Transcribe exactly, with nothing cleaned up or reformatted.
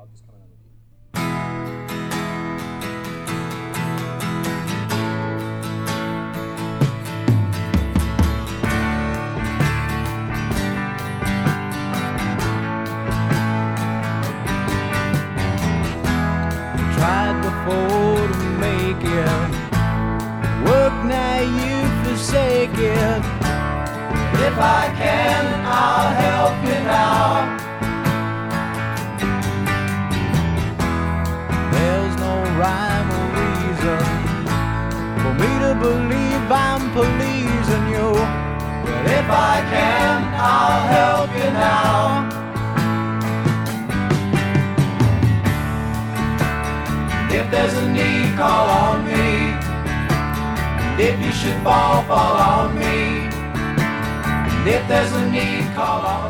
I'll just come in with you. Tried before to make it work, now you forsake it. If I can, I'll help you now. There's no rhyme or reason for me to believe I'm pleasing you, but if I can, I'll help you now. If there's a need, call on me. If you should fall, fall on me. If there's a need, call on me.